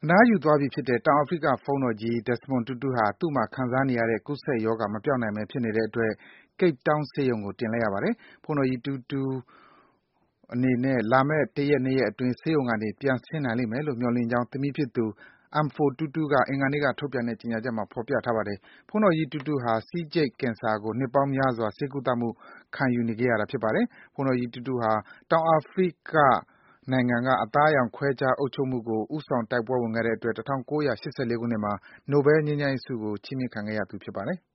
အနားယူသွားပြီဖြစ်တဲ့ တောင်အာဖရိကဘုန်းတော်ကြီး Desmond Tutu ဟာ သူ့မှာခံစားနေရတဲ့ ကူးစက်ရောဂါ မပျောက်နိုင်ဘဲဖြစ်နေတဲ့အတွက် Cape Town ဆေးရုံကို တင်လိုက်ရပါတယ်။ ဘုန်းတော်ကြီး Tutu အနေနဲ့ လာမယ့် ၁ ရက် ၂ ရက်အတွင်း ဆေးရုံကနေ ပြန်ဆင်းနိုင်လိမ့်မယ်လို့ မျှော်လင့်ကြောင်း သမီးဖြစ်သူ Ampho Tutu က အင်္ဂါနေ့က ထုတ်ပြန်တဲ့ ကြေညာချက်မှာ ဖော်ပြထားပါတယ်။ ဘုန်းတော်ကြီး Tutu ဟာ ဆီးကျိတ်ကင်ဆာကို နှစ်ပေါင်းများစွာ ဆေးကုသမှု ခံယူနေခဲ့ရတာ ဖြစ်ပါတယ်။ ဘုန်းတော်ကြီး Tutu ဟာ တောင်အာဖရိကနိုင်ငံက အသားအရောင် ခွဲခြားအုပ်ချုပ်မှုကို ဦးဆောင် တိုက်ပွဲဝင်ခဲ့တဲ့အတွက် ၁၉၈၄ ခုနှစ်မှာ နိုဘဲလ် ငြိမ်းချမ်းရေးဆုကို ချီးမြှင့်ခံခဲ့ရသူ ဖြစ်ပါတယ်။